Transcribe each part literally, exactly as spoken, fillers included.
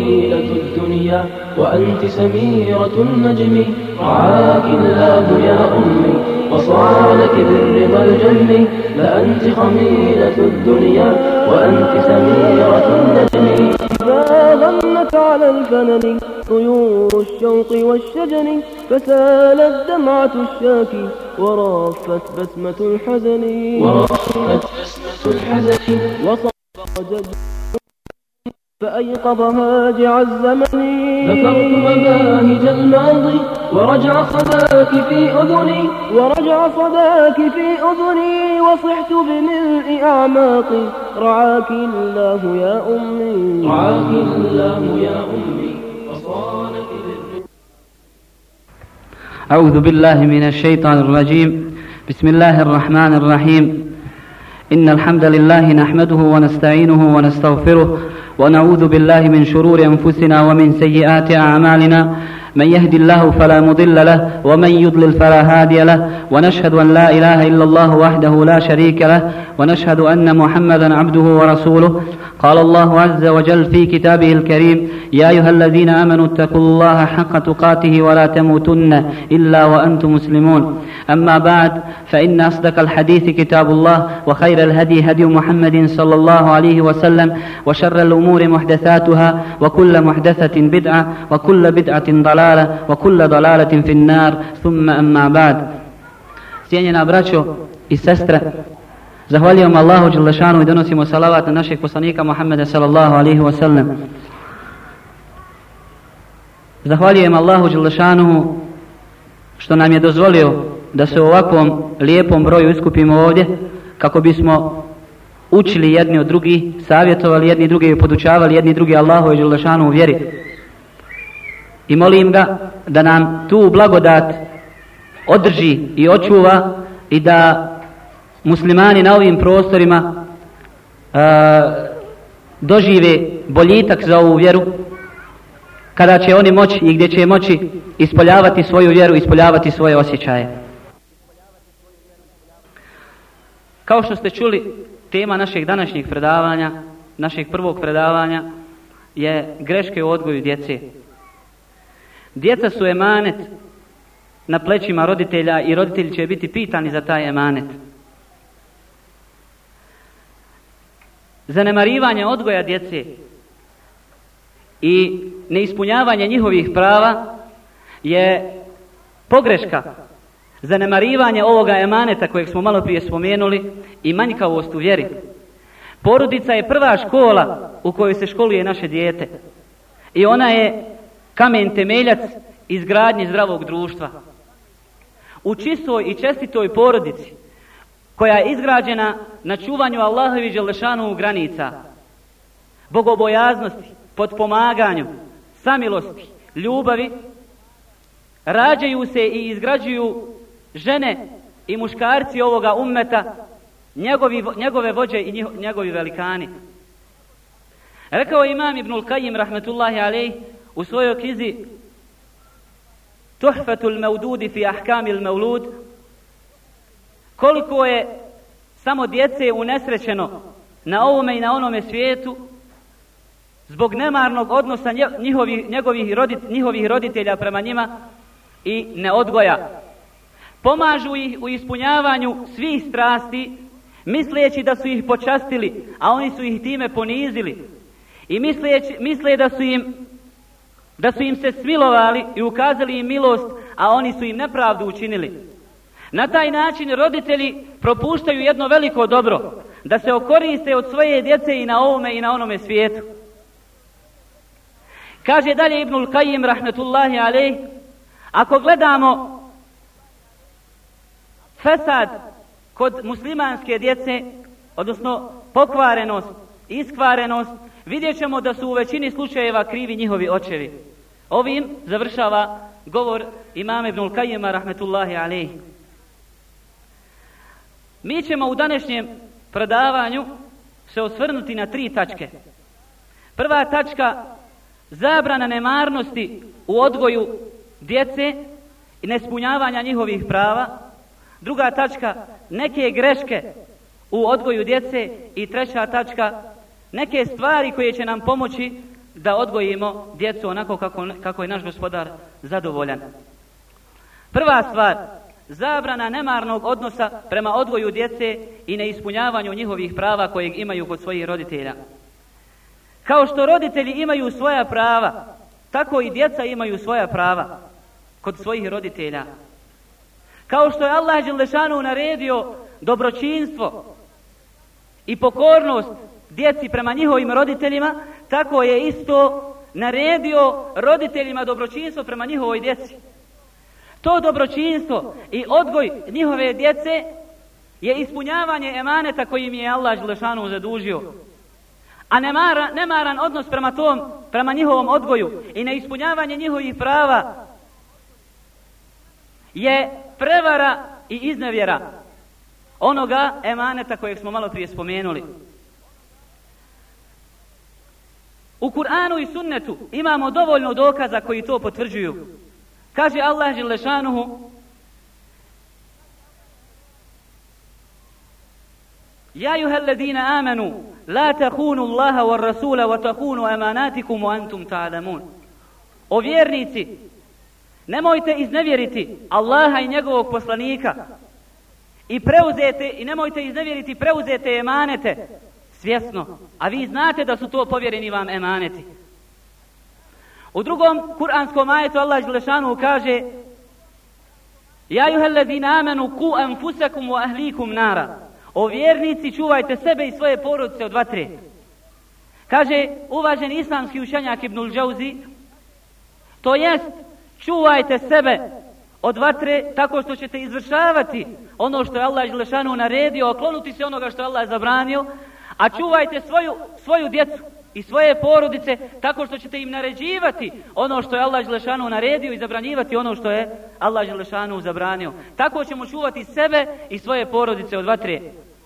خميلة الدنيا وأنت سميرة النجم رعاك الله يا أمي وصار لك بالرضا الجم لأنت خميلة الدنيا وأنت سميرة النجم إذا غمت على الفنن طيور الشوق والشجن فسالت دمعة الشاكي ورافت بسمة الحزن ورافت بسمة الحزن وصار فأيقظ هاجع الزمن ذكرت مباهج الماضي ورجع صداك في أذني ورجع صداك في أذني وصحت بملء أعماقي رعاك الله يا أمي رعاك الله يا أمي وصانك بالرضا. أعوذ بالله من الشيطان الرجيم. بسم الله الرحمن الرحيم. إن الحمد لله نحمده ونستعينه ونستغفره ونعوذ بالله من شرور أنفسنا ومن سيئات أعمالنا من يهد الله فلا مضل له ومن يضلل فلا هادي له ونشهد أن لا إله إلا الله وحده لا شريك له ونشهد أن محمدا عبده ورسوله. قال الله عز وجل في كتابه الكريم يا أيها الذين آمنوا اتقوا الله حق تقاته ولا تموتن إلا وأنتم مسلمون. أما بعد فإن أصدق الحديث كتاب الله وخير الهدي هدي محمد صلى الله عليه وسلم وشر الأمور محدثاتها وكل محدثة بدعة وكل بدعة ضلالة وكل ضلالة في النار ثم أما بعد. Cijenjena braćo i sestre, zahvaljujemo Allahu dželle šanu i donosimo salavat na našeg poslanika Muhammeda sallallahu alejhi ve sellem. Zahvaljujemo Allahu dželle šanu što nam je dozvolio da se u ovakvom lijepom broju iskupimo ovdje kako bismo učili jedni od drugih, savjetovali jedni drugi i podučavali jedni drugi Allahu dželle šanu u vjeri. I molim ga da nam tu blagodat održi i očuva i da muslimani na ovim prostorima uh, dožive boljitak za ovu vjeru kada će oni moći i gdje će moći ispoljavati svoju vjeru, ispoljavati svoje osjećaje. Kao što ste čuli, tema našeg današnjeg predavanja, našeg prvog predavanja je greške u odgoju djece. Djeca su emanet na plećima roditelja i roditelji će biti pitani za taj emanet. Zanemarivanje odgoja djece i neispunjavanje njihovih prava je pogreška. Zanemarivanje ovoga emaneta kojeg smo malo prije spomenuli i manjkavost u vjeri. Porodica je prva škola u kojoj se školuje naše dijete i ona je kamen temeljac izgradnje zdravog društva. U čistoj i čestitoj porodici koja je izgrađena na čuvanju Allahovi dželle šanu granica, bogobojaznosti, potpomaganju, samilosti, ljubavi, rađaju se i izgrađuju žene i muškarci ovoga ummeta, njegovi, njegove vođe i njegovi velikani. Rekao imam Ibnul Kajim rahmetullahi alejh u svojoj knjizi Tuhfatul Mevdudi fi Ahkamil Mevlud, koliko je samo djece unesrećeno na ovome i na onome svijetu zbog nemarnog odnosa njihovih, njegovih rodit, njihovih roditelja prema njima i neodgoja. Pomažu ih u ispunjavanju svih strasti, misleći da su ih počastili, a oni su ih time ponizili. I misleći, misle da su im da su im se smilovali i ukazali im milost, a oni su im nepravdu učinili. Na taj način roditelji propuštaju jedno veliko dobro, da se okoriste od svoje djece i na ovome i na onome svijetu. Kaže dalje Ibnul Kajim rahmetullahi alejh, ako gledamo fesad kod muslimanske djece, odnosno pokvarenost, iskvarenost, vidjet ćemo da su u većini slučajeva krivi njihovi očevi. Ovim završava govor imama Ibnul Kajima rahmetullahi alejh. Mi ćemo u današnjem predavanju se osvrnuti na tri tačke. Prva tačka, zabrana nemarnosti u odgoju djece i neispunjavanja njihovih prava. Druga tačka, neke greške u odgoju djece. I treća tačka, neke stvari koje će nam pomoći da odgojimo djecu onako kako, kako je naš Gospodar zadovoljan. Prva stvar, zabrana nemarnog odnosa prema odgoju djece i neispunjavanju njihovih prava kojeg imaju kod svojih roditelja. Kao što roditelji imaju svoja prava, tako i djeca imaju svoja prava kod svojih roditelja. Kao što je Allah dželešanu naredio dobročinstvo i pokornost djeci prema njihovim roditeljima, tako je isto naredio roditeljima dobročinstvo prema njihovoj djeci. To dobročinstvo i odgoj njihove djece je ispunjavanje emaneta kojim je Allah dželešanu zadužio. A nemaran, nemaran odnos prema tom, prema njihovom odgoju i neispunjavanje njihovih prava je prevara i iznevjera onoga emaneta kojeg smo malo prije spomenuli. U Kur'anu i sunnetu imamo dovoljno dokaza koji to potvrđuju. Kaže Allah dželešanuhu: Ja ayyuhalladhina amanu la takhunu Allaha war rasula wa takhunu amanatikum wa antum ta'lamun. O vjernici, nemojte iznevjeriti Allaha i njegovog poslanika i preuzete i nemojte iznevjeriti preuzete emanete svjesno, a vi znate da su to povjereni vam emaneti. U drugom kuranskom ajetu Allah dželešanu kaže: Ja ayyuhalladhina amanu qu anfusakum wa ahlikum nara. O vjernici, čuvajte sebe i svoje porodice od vatre. Kaže uvaženi islamski učenjak Ibnul Džauzi, to jest čuvajte sebe od vatre tako što ćete izvršavati ono što je Allah dželešanu naredio, oklonuti se onoga što je Allah zabranio, a čuvajte svoju, svoju djecu i svoje porodice tako što ćete im naređivati ono što je Allah dželešanu naredio i zabranjivati ono što je Allah dželešanu zabranio. Tako ćemo čuvati sebe i svoje porodice od vatre.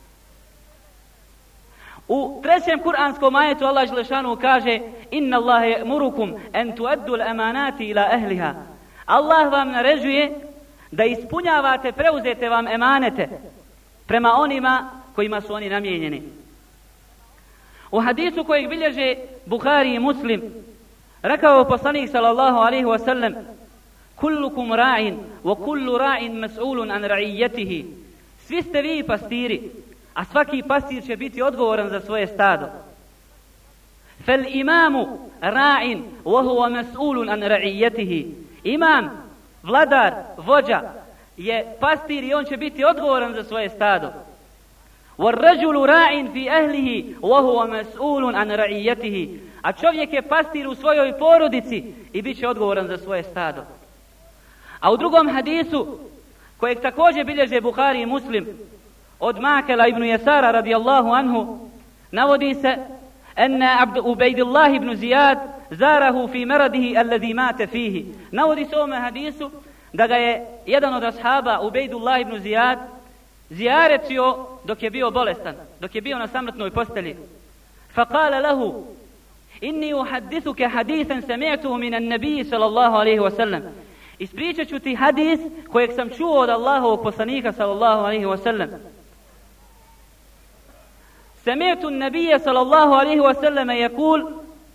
U trećem kuranskom ajetu Allah dželešanu kaže: Inna Allaha ya'murukum an tu'addu al-amanati ila ahliha. Allah vam naređuje da ispunjavate preuzete vam emanete prema onima kojima su oni namijenjeni. U hadisu kojeg bilježe Buhari i Muslim, rekao je poslanik sallallahu alejhi ve sellem: Kullukum ra'in wa kullu ra'in mas'ulun an ra'iyatihi. Svi ste vi pastiri, a svaki pastir će biti odgovoran za svoje stado. Fal imamu ra'in wa huwa mas'ulun an ra'iyatihi. Imam, vladar, vođa je pastir i on će biti odgovoran za svoje stado. وَالرَّجُلُ رَاعٍ فِي أَهْلِهِ وَهُوَ مَسْئُولٌ عَنْ رَعِيَّتِهِ. A čovjek je pastir u svojoj porodici i bit će odgovoran za svoje stado. A u drugom hadisu, kojeg također bilježe Buhari i Muslim, od Makela ibn Jesara radijallahu anhu, navodi se: Enne abd Ubejdillah ibn Zijad zarahu fi maradihi alladhi mate fihi. Navodi se u ovome hadisu da ga je jedan od ashaba, Ubejdullah ibn Zijad, zijaretio dok je bio bolestan, dok je bio na samrtnoj postelji. Faqala lahu: Inni uhaddithuke hadithan sami'tuhu min an-nabi sallallahu alejhi ve sellem. Ispričat ću ti hadis kojeg sam čuo od Allahovog poslanika sallallahu alejhi ve sellem. Sami'tu an-nabiyya sallallahu alejhi ve sellem yaqul: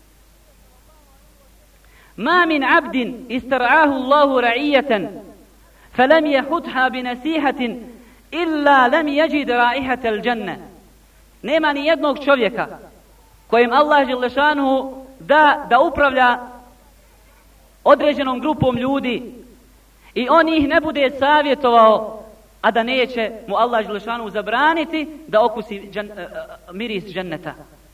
Ma min 'abdin istar'ahu Allahu ra'iyatan falam yahutha bi nasihatin illa lam yajid raihata al-janna. Nema ni jednog čovjeka kojem Allah dželešanuhu da da upravlja određenom grupom ljudi i on ih ne bude savjetovao, a da neće mu Allah dželešanuhu zabraniti da okusi džan, uh, miris dženneta.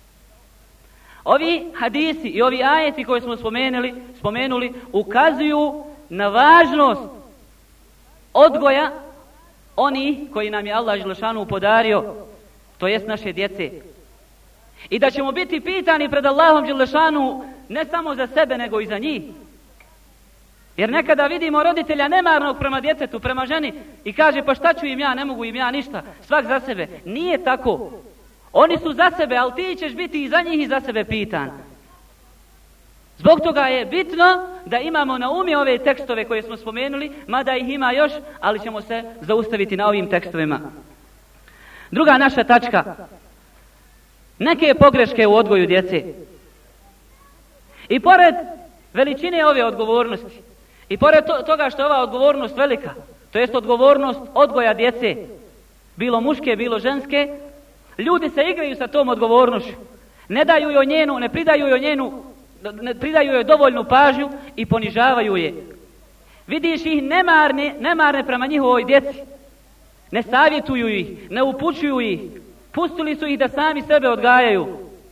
Ovi hadisi i ovi ajeti koje smo spomenuli, spomenuli ukazuju na važnost odgoja oni koji nam je Allah dželešanu podario, to jest naše djece. I da ćemo biti pitani pred Allahom dželešanu ne samo za sebe, nego i za njih. Jer nekada vidimo roditelja nemarnog prema djetetu, prema ženi i kaže: pa šta ću im ja, ne mogu im ja ništa, svak za sebe. Nije tako. Oni su za sebe, ali ti ćeš biti i za njih i za sebe pitan. Zbog toga je bitno da imamo na umi ove tekstove koje smo spomenuli, mada ih ima još, ali ćemo se zaustaviti na ovim tekstovima. Druga naša tačka. Neke pogreške u odgoju djece. I pored veličine ove odgovornosti, i pored to, toga što je ova odgovornost velika, to jest odgovornost odgoja djece, bilo muške, bilo ženske, ljudi se igraju sa tom odgovornošću. Ne daju joj njenu, ne pridaju joj njenu, ne pridaju joj dovoljnu pažnju i ponižavaju je. Vidiš ih nemarne, nemarne prema njihovoj djeci. Ne savjetuju ih, ne upućuju ih. Pustili su ih da sami sebe odgajaju.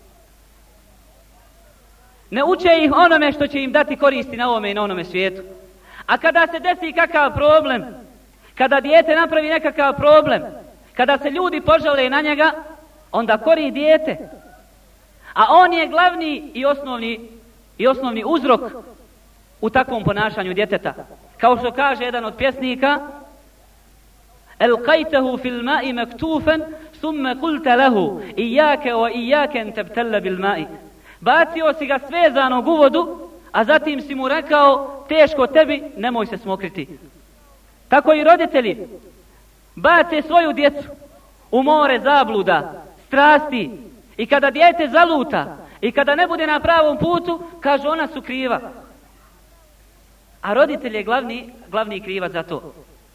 Ne uče ih onome što će im dati koristi na ovome i na onome svijetu. A kada se desi kakav problem, kada dijete napravi nekakav problem, kada se ljudi požale na njega, onda kori dijete. A on je glavni i osnovni, i osnovni uzrok u takvom ponašanju djeteta. Kao što kaže jedan od pjesnika, Elqajtehu fil ma'i maktufen, summe kulte lehu, ijake o ijaken tebtelle bil ma'i. Bacio si ga svezanog u vodu, a zatim si mu rekao, teško tebi, nemoj se smokriti. Tako i roditelji bace svoju djecu u more zabluda, strasti, i kada dijete zaluta i kada ne bude na pravom putu, kažu ona su kriva. A roditelj je glavni, glavni krivac za to.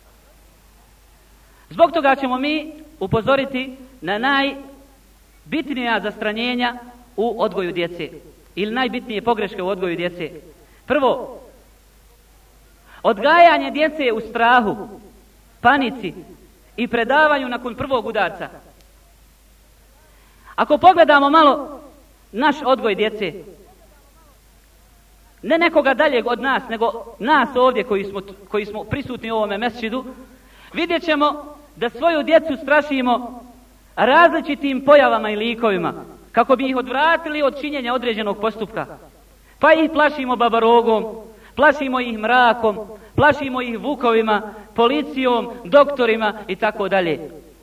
Zbog toga ćemo mi upozoriti na najbitnija zastranjenja u odgoju djece. Ili najbitnije pogreške u odgoju djece. Prvo, odgajanje djece u strahu, panici i predavanju nakon prvog udarca. Ako pogledamo malo naš odgoj djece, ne nekoga daljeg od nas, nego nas ovdje koji smo, koji smo prisutni u ovome mesčidu, vidjet ćemo da svoju djecu strašimo različitim pojavama i likovima, kako bi ih odvratili od činjenja određenog postupka. Pa ih plašimo babarogom, plašimo ih mrakom, plašimo ih vukovima, policijom, doktorima i tako dalje.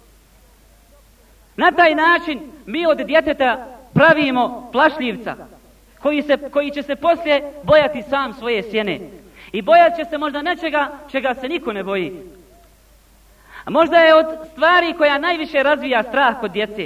Na taj način mi od djeteta pravimo plašljivca koji, se, koji će se poslije bojati sam svoje sjene. I bojat će se možda nečega čega se niko ne boji. A možda je od stvari koja najviše razvija strah kod djece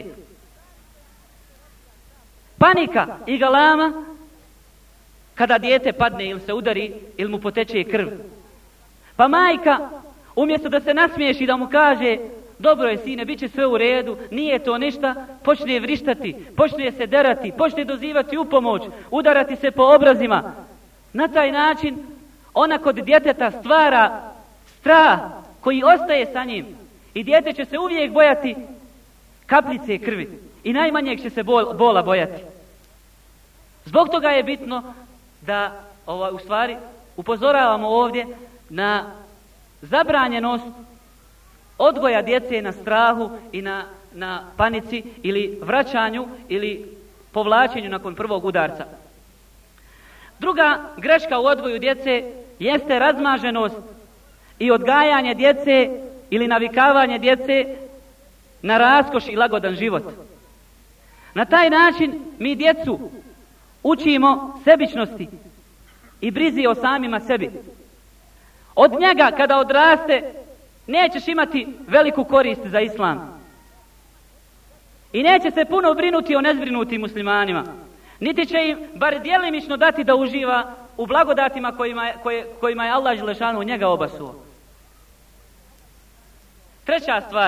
panika i galama kada dijete padne ili se udari ili mu poteče krv. Pa majka, umjesto da se nasmiješi da mu kaže dobro je sine, bit će sve u redu, nije to ništa, počne vrištati, počne se derati, počne dozivati u pomoć, udarati se po obrazima. Na taj način ona kod djeteta stvara strah koji ostaje sa njim i dijete će se uvijek bojati kapljice krvi i najmanjeg će se bol, bola bojati. Zbog toga je bitno da ovaj, u stvari upozoravamo ovdje na zabranjenost odgoja djece na strahu i na, na panici ili vraćanju ili povlačenju nakon prvog udarca. Druga greška u odgoju djece jeste razmaženost i odgajanje djece ili navikavanje djece na raskoš i lagodan život. Na taj način mi djecu učimo sebičnosti i brizi o samima sebi. Od njega kada odraste nećeš imati veliku korist za islam. I neće se puno brinuti o nezbrinutim muslimanima. Niti će im bar djelimično dati da uživa u blagodatima kojima je, koje, kojima je Allah dželešanu njega obasuo. Treća stvar.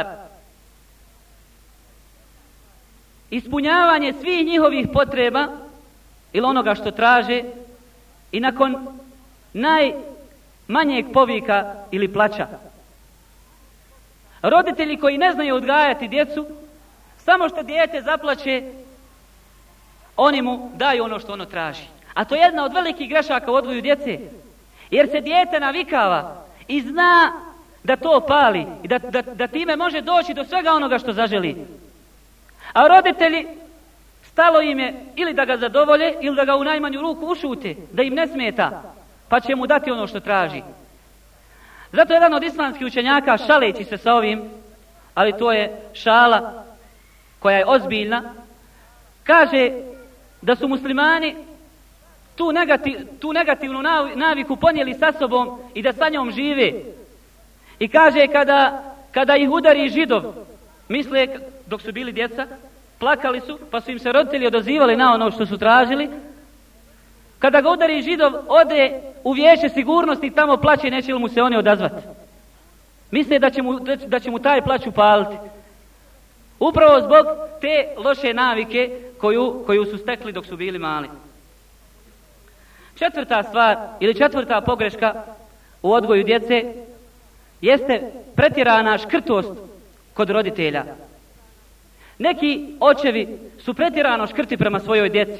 Ispunjavanje svih njihovih potreba ili onoga što traže i nakon najmanjeg povika ili plaća. Roditelji koji ne znaju odgajati djecu, samo što dijete zaplače, oni mu daju ono što ono traži. A to je jedna od velikih grešaka u odgoju djece. Jer se dijete navikava i zna da to pali i da, da, da time može doći do svega onoga što zaželi. A roditelji stalo im je ili da ga zadovolje ili da ga u najmanju ruku ušute, da im ne smeta, pa će mu dati ono što traži. Zato jedan od islamskih učenjaka, šaleći se sa ovim, ali to je šala koja je ozbiljna, kaže da su muslimani tu, negativ, tu negativnu naviku ponijeli sa sobom i da sa njom žive. I kaže kada, kada ih udari Židov, misle dok su bili djeca, plakali su, pa su im se roditelji odazivali na ono što su tražili, Kada ga udari Židov, ode u vijeće sigurnosti i tamo plaće, neće li mu se oni odazvati. Misle da će mu, da će mu taj plać upaliti. Upravo zbog te loše navike koju, koju su stekli dok su bili mali. Četvrta stvar ili četvrta pogreška u odgoju djece jeste pretjerana škrtost kod roditelja. Neki očevi su pretjerano škrti prema svojoj djeci,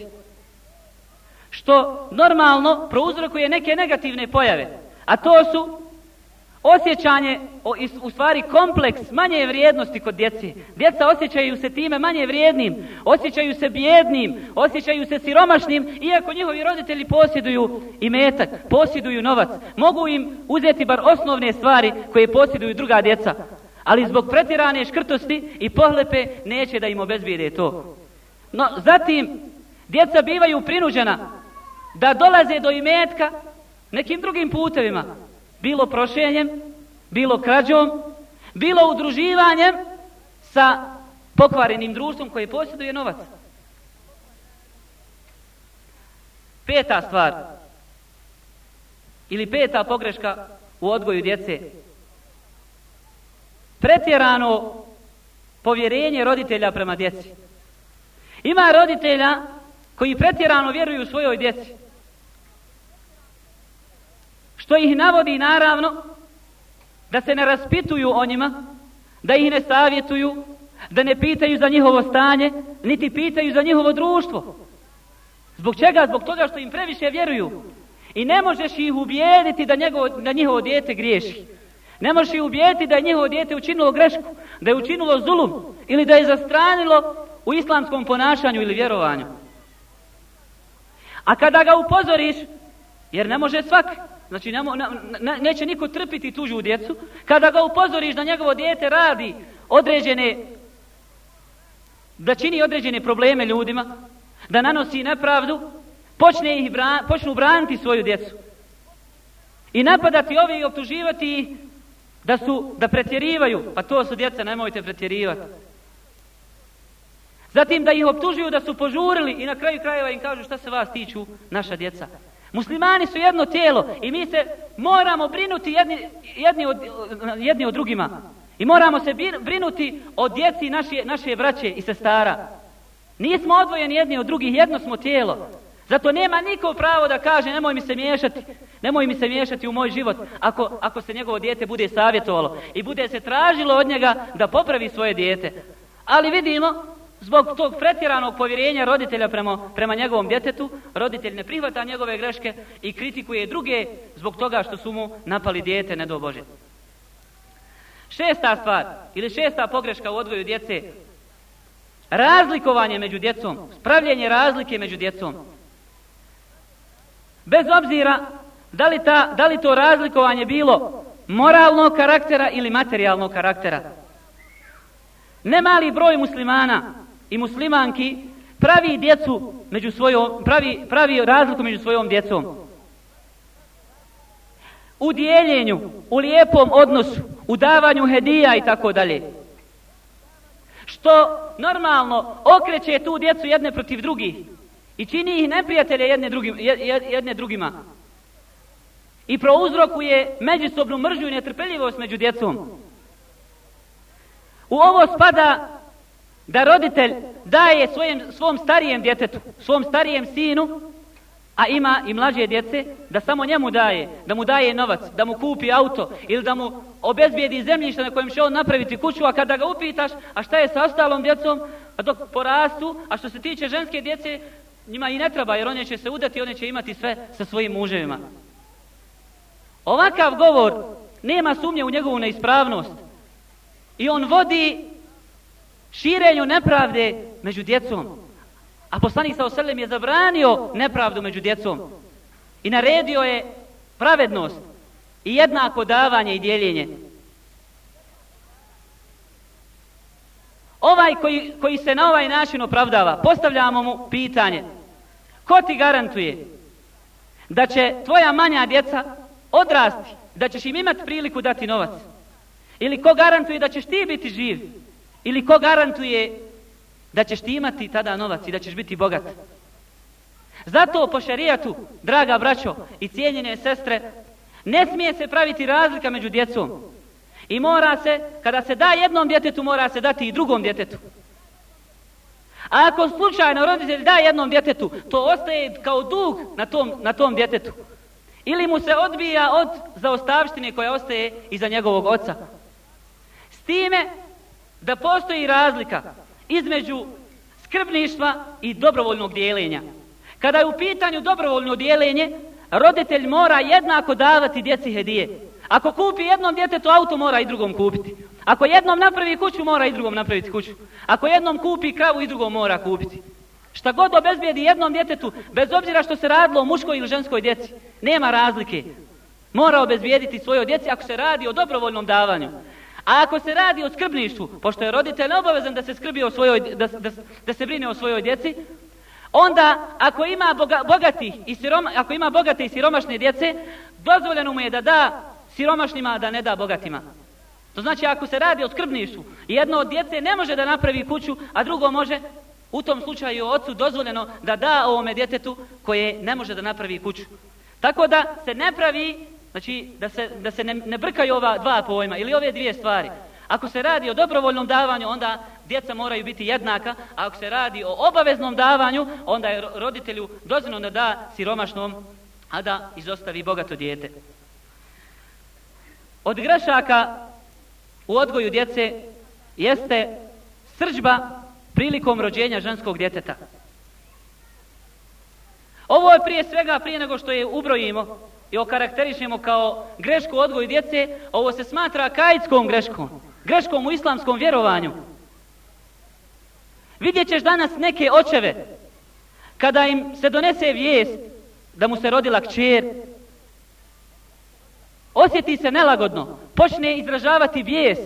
što normalno prouzrokuje neke negativne pojave, a to su osjećanje, u stvari kompleks manje vrijednosti kod djece. Djeca osjećaju se time manje vrijednim, osjećaju se bijednim, osjećaju se siromašnim, iako njihovi roditelji posjeduju imetak, posjeduju novac. Mogu im uzeti bar osnovne stvari koje posjeduju druga djeca, ali zbog pretjerane škrtosti i pohlepe neće da im obezbijede to. No, zatim, djeca bivaju prinuđena da dolaze do imetka nekim drugim putevima, bilo prošenjem, bilo krađom, bilo udruživanjem sa pokvarenim društvom koje posjeduje novac. Peta stvar ili peta pogreška u odgoju djece. Pretjerano povjerenje roditelja prema djeci. Ima roditelja koji pretjerano vjeruju svojoj djeci, što ih navodi naravno da se ne raspituju o njima, da ih ne savjetuju, da ne pitaju za njihovo stanje, niti pitaju za njihovo društvo. Zbog čega? Zbog toga što im previše vjeruju. I ne možeš ih ubijediti da, njegovo, da njihovo dijete griješi. Ne možeš ih ubijediti da je njihovo dijete učinilo grešku, da je učinilo zulum ili da je zastranilo u islamskom ponašanju ili vjerovanju. A kada ga upozoriš, jer ne može svak, znači ne, ne, neće niko trpiti tuđu djecu, kada ga upozoriš da njegovo dijete radi određene, da čini određene probleme ljudima, da nanosi nepravdu, počne ih bran, počnu braniti svoju djecu i napadati ove i optuživati ih da su, da pretjerivaju, pa to su djeca, nemojte pretjerivati. Zatim da ih optužuju da su požurili i na kraju krajeva im kažu šta se vas tiču naša djeca. Muslimani su jedno tijelo i mi se moramo brinuti jedni, jedni, od, jedni od drugima. I moramo se brinuti o djeci naše, naše braće i sestara. Nismo odvojeni jedni od drugih, jedno smo tijelo. Zato nema niko pravo da kaže nemoj mi se miješati, nemoj mi se miješati u moj život ako, ako se njegovo dijete bude savjetovalo i bude se tražilo od njega da popravi svoje dijete. Ali vidimo, zbog tog pretjeranog povjerenja roditelja prema, prema njegovom djetetu, roditelj ne prihvata njegove greške i kritikuje druge zbog toga što su mu napali dijete, ne do Bože. Šesta stvar, ili šesta pogreška u odgoju djece, razlikovanje među djecom, pravljenje razlike među djecom. Bez obzira da li, ta, da li to razlikovanje bilo moralnog karaktera ili materijalnog karaktera. Nemali broj muslimana i muslimanki pravi djecu među svojom, pravi, pravi razliku među svojom djecom. U dijeljenju, u lijepom odnosu, u davanju hedija i tako dalje. Što normalno okreće tu djecu jedne protiv drugih i čini ih neprijatelje jedne, drugim, jedne drugima. I prouzrokuje međusobnu mržnju i netrpeljivost među djecom. U ovo spada da roditelj daje svojem, svom starijem djetetu, svom starijem sinu, a ima i mlađe djece, da samo njemu daje, da mu daje novac, da mu kupi auto ili da mu obezbijedi zemljište na kojem će on napraviti kuću, a kada ga upitaš, a šta je sa ostalom djecom, a dok porastu, a što se tiče ženske djece, njima i ne treba, jer one će se udati, one će imati sve sa svojim muževima. Ovakav govor nema sumnje u njegovu neispravnost i on vodi širenju nepravde među djecom. A poslanik sallallahu alejhi ve sellem je zabranio nepravdu među djecom i naredio je pravednost i jednako davanje i dijeljenje. Ovaj koji, koji se na ovaj način opravdava, postavljamo mu pitanje: ko ti garantuje da će tvoja manja djeca odrasti, da ćeš im imati priliku dati novac? Ili ko garantuje da ćeš ti biti živ? Ili ko garantuje da ćeš ti imati tada novac i da ćeš biti bogat? Zato po šerijatu, draga braćo i cijenjene sestre, ne smije se praviti razlika među djecom. I mora se, kada se da jednom djetetu, mora se dati i drugom djetetu. A ako slučajno roditelj da jednom djetetu, to ostaje kao dug na tom, na tom djetetu. Ili mu se odbija od zaostavštine koja ostaje iza njegovog oca. S time da postoji razlika između skrbništva i dobrovoljnog dijeljenja. Kada je u pitanju dobrovoljno dijeljenje, roditelj mora jednako davati djeci hedije. Ako kupi jednom djetetu auto, mora i drugom kupiti. Ako jednom napravi kuću, mora i drugom napraviti kuću. Ako jednom kupi kravu, i drugom mora kupiti. Šta god obezbijedi jednom djetetu, bez obzira što se radilo o muškoj ili ženskoj djeci, nema razlike. Mora obezbijediti svojoj djeci ako se radi o dobrovoljnom davanju. A ako se radi o skrbništvu, pošto je roditelj obavezan da se skrbi o svojoj, da, da, da se brine o svojoj djeci, onda ako ima boga, bogatih i siroma, ako ima bogate i siromašne djece, dozvoljeno mu je da da siromašnima, a da ne da bogatima. To znači ako se radi o skrbništvu, jedno od djece ne može da napravi kuću, a drugo može, u tom slučaju ocu dozvoljeno da da ovome djetetu koje ne može da napravi kuću. Tako da se ne pravi, znači da se, da se ne, ne brkaju ova dva pojma ili ove dvije stvari. Ako se radi o dobrovoljnom davanju, onda djeca moraju biti jednaka, a ako se radi o obaveznom davanju, onda je roditelju dozvoljeno da da siromašnom, a da izostavi bogato dijete. Od grešaka u odgoju djece jeste srdžba prilikom rođenja ženskog djeteta. Ovo je prije svega, prije nego što je ubrojimo i okarakterišemo kao grešku u odgoju djece, ovo se smatra kaitskom greškom, greškom u islamskom vjerovanju. Vidjet ćeš danas neke očeve, kada im se donese vijest da mu se rodila kćer, osjeti se nelagodno, počne izražavati bijes,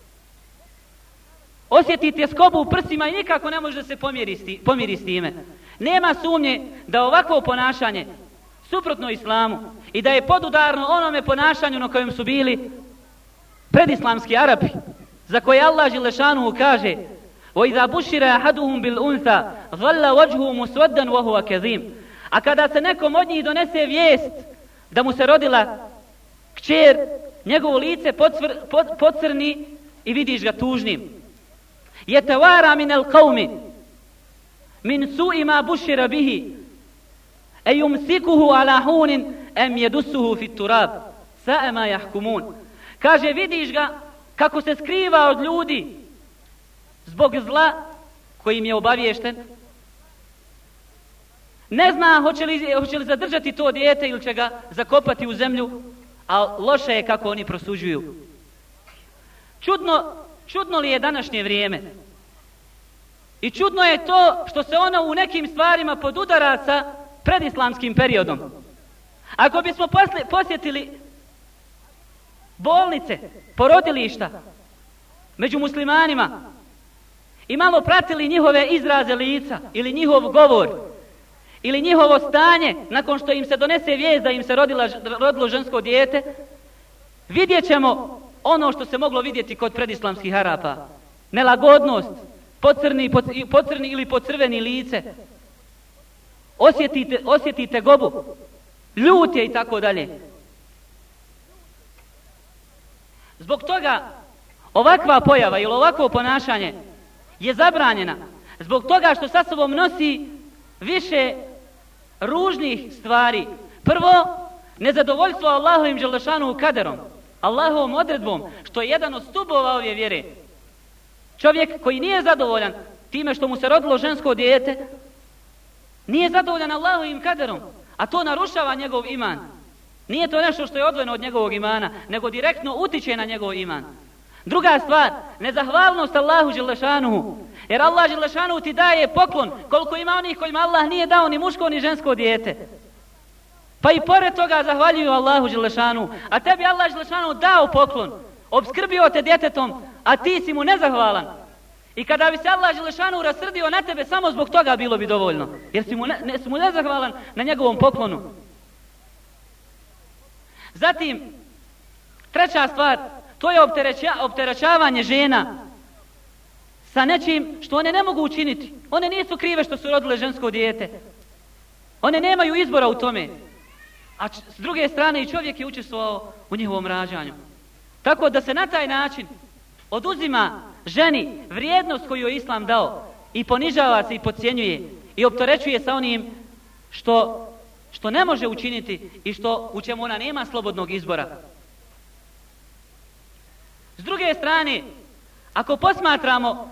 osjeti tjeskobu u prsima i nikako ne može da se pomiri s, ti, pomiri s time. Nema sumnje da ovakvo ponašanje suprotno islamu i da je podudarno onome ponašanju na kojem su bili predislamski Arapi, za koje Allah dželešanu kaže: وَإِذَا بُشِّرَ أَحَدُهُمْ بِالْأُنْثَى ظَلَّ وَجْهُهُ مُسْوَدًّا وَهُوَ كَظِيمٌ. A kada se nekom od njih donese vijest da mu se rodila kćer, njegovo lice pocvr, pod, pocrni i vidiš ga tužnim. يَتَوَارَ مِنَ الْقَوْمِ مِنْ سُوءِ مَا بُشِّرَ بِهِ أَيُمْسِكُهُ عَلَى حُونٍ أَمْ يَدُسُّهُ فِي التُّرَابِ سَاءَ مَا يَحْكُمُونَ. Kaže, vidiš ga kako se skriva od ljudi zbog zla kojim je obaviješten. Ne zna hoće li, hoće li zadržati to dijete ili će ga zakopati u zemlju, a loše je kako oni prosuđuju. Čudno, čudno li je današnje vrijeme? I čudno je to što se ono u nekim stvarima podudara sa predislamskim periodom. Ako bismo posle, posjetili bolnice, porodilišta među muslimanima i malo pratili njihove izraze lica ili njihov govor ili njihovo stanje nakon što im se donese vijest da im se rodila, rodilo žensko dijete, vidjet ćemo ono što se moglo vidjeti kod predislamskih Arapa. Nelagodnost, pocrni, pocrni ili pocrveni lice, osjetite, osjetite gobu, ljut je i tako dalje. Zbog toga ovakva pojava ili ovakvo ponašanje je zabranjena. Zbog toga što sa sobom nosi više ružnih stvari. Prvo, nezadovoljstvo Allahovim dželešanu kaderom, Allahovom odredbom, što je jedan od stubova ove vjere. Čovjek koji nije zadovoljan time što mu se rodilo žensko dijete, nije zadovoljan Allahovim kaderom, a to narušava njegov iman. Nije to nešto što je odvojeno od njegovog imana, nego direktno utiče na njegov iman. Druga stvar, nezahvalnost Allahu dželešanuhu. Jer Allah dželešanuhu ti daje poklon koliko ima onih kojima Allah nije dao ni muško ni žensko dijete. Pa i pored toga zahvaljuju Allahu dželešanuhu. A tebi Allah dželešanuhu dao poklon, obskrbio te djetetom, a ti si mu nezahvalan. I kada bi se Allah dželešanuhu rasrdio na tebe, samo zbog toga bilo bi dovoljno. Jer si mu, ne, ne, si mu nezahvalan na njegovom poklonu. Zatim, treća stvar, to je optereća, opterećavanje žena sa nečim što one ne mogu učiniti. One nisu krive što su rodile žensko dijete. One nemaju izbora u tome. A č- s druge strane i čovjek je učestvovao u njihovom rađanju. Tako da se na taj način oduzima ženi vrijednost koju je Islam dao i ponižava se i podcjenjuje i opterećuje sa onim što, što ne može učiniti i što, u čemu ona nema slobodnog izbora. S druge strane, ako posmatramo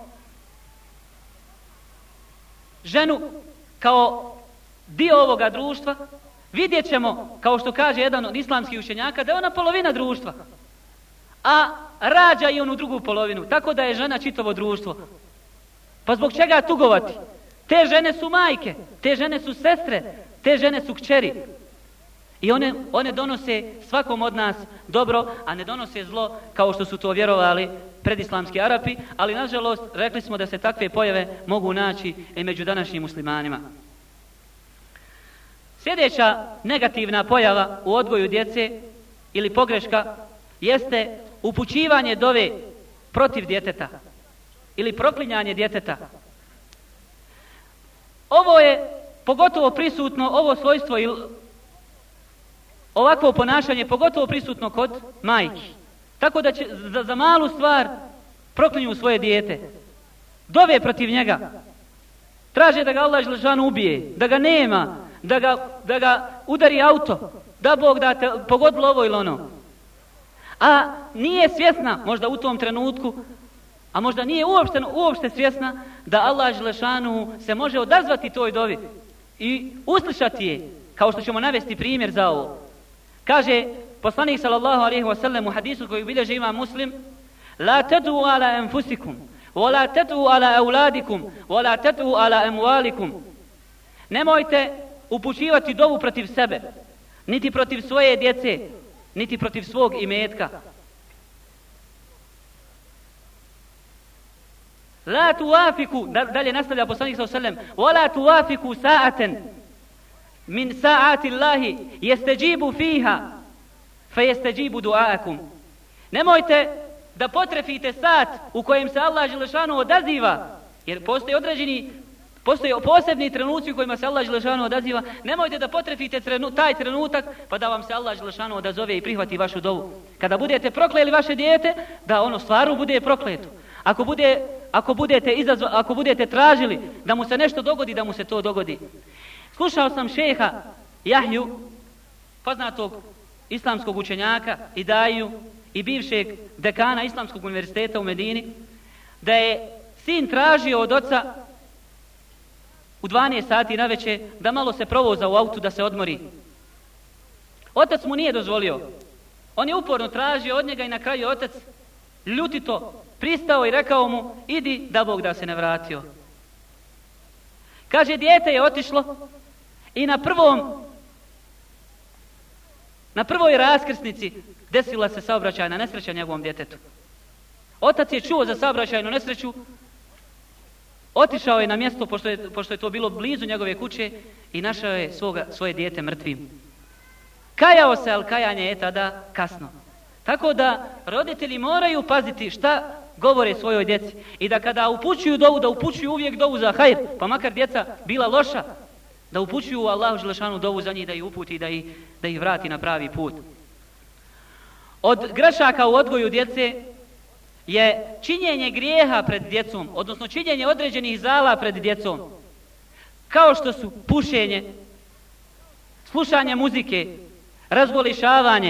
ženu kao dio ovoga društva, vidjet ćemo, kao što kaže jedan od islamskih učenjaka, da je ona polovina društva, a rađa i onu drugu polovinu, tako da je žena čitavo društvo. Pa zbog čega tugovati? Te žene su majke, te žene su sestre, te žene su kćeri. I one, one donose svakom od nas dobro, a ne donose zlo kao što su to vjerovali predislamski Arapi, ali nažalost rekli smo da se takve pojave mogu naći i među današnjim muslimanima. Sljedeća negativna pojava u odgoju djece ili pogreška jeste upućivanje dove protiv djeteta ili proklinjanje djeteta. Ovo je pogotovo prisutno, ovo svojstvo ili ovakvo ponašanje pogotovo prisutno kod majki. Tako da će za, za malu stvar proklinju svoje dijete. Dove protiv njega. Traže da ga Allah dželešanu ubije, da ga nema, da ga, da ga udari auto, da Bog da te pogodilo ovo ili ono. A nije svjesna, možda u tom trenutku, a možda nije uopšte, uopšte svjesna da Allah dželešanu se može odazvati toj dovi i uslišati je, kao što ćemo navesti primjer za ovo. Kaže poslanik sallallahu alejhi ve sellem u hadisu koji bilježi Imam Muslim: "La tad'u ala anfusikum, wa la tad'u ala auladikum, wa la tad'u ala amwalikum." Nemojte upućivati dovu protiv sebe, niti protiv svoje djece, niti protiv svog imetka. La tuwafiku, dalje nastavlja poslanik sallallahu alejhi ve sellem: "Wa la tuwafiku sa'atan min sa'ati Allahi yastajibu fiha fa yastajibu du'aakum." Nemojte da potrefite sat u kojem se Allah dželešanu odaziva, jer postoji određeni postoji posebni trenuci u kojima se Allah dželešanu odaziva. Nemojte da potrefite trenu, taj trenutak pa da vam se Allah dželešanu odazove i prihvati vašu dovu. Kada budete prokleli vaše dijete, da ono stvarno bude prokleto. Ako bude ako budete izazva, ako budete tražili da mu se nešto dogodi, da mu se to dogodi. Slušao sam šeha Jahju, poznatog islamskog učenjaka i daju i bivšeg dekana Islamskog univerziteta u Medini, da je sin tražio od oca u dvanaest sati navečer da malo se provoza u autu, da se odmori. Otac mu nije dozvolio. On je uporno tražio od njega i na kraju otac ljutito pristao i rekao mu: "Idi, da Bog da se ne vratio." Kaže, dijete je otišlo i na prvom na prvoj raskrsnici desila se saobraćajna nesreća njegovom djetetu. Otac je čuo za saobraćajnu nesreću, otišao je na mjesto, pošto je, pošto je to bilo blizu njegove kuće, i našao je svoga, svoje dijete mrtvim. Kajao se, ali kajanje je tada kasno. Tako da roditelji moraju paziti šta govore svojoj djeci i da kada upućuju dovu, da upućuju uvijek dovu za hajr, pa makar djeca bila loša, da upućuju Allahu dželešanu dovu za njih, da ih uputi i da ih, da ih vrati na pravi put. Od grešaka u odgoju djece je činjenje grijeha pred djecom, odnosno činjenje određenih zala pred djecom, kao što su pušenje, slušanje muzike, razgolišavanje,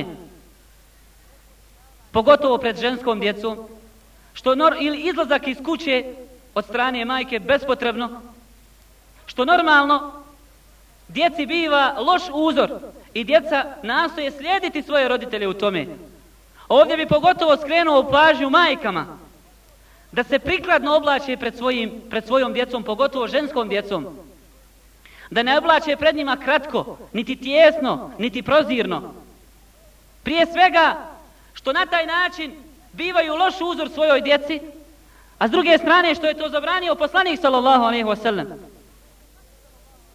pogotovo pred ženskom djecom, što nor, ili izlazak iz kuće od strane majke bespotrebno, što normalno djeci biva loš uzor i djeca nastoje slijediti svoje roditelje u tome. Ovdje bi pogotovo skrenuo pažnju majkama da se prikladno oblače pred, svojim, pred svojom djecom, pogotovo ženskom djecom. Da ne oblače pred njima kratko, niti tijesno, niti prozirno. Prije svega što na taj način bivaju loš uzor svojoj djeci, a s druge strane što je to zabranio poslanik sallallahu alejhi ve sellem.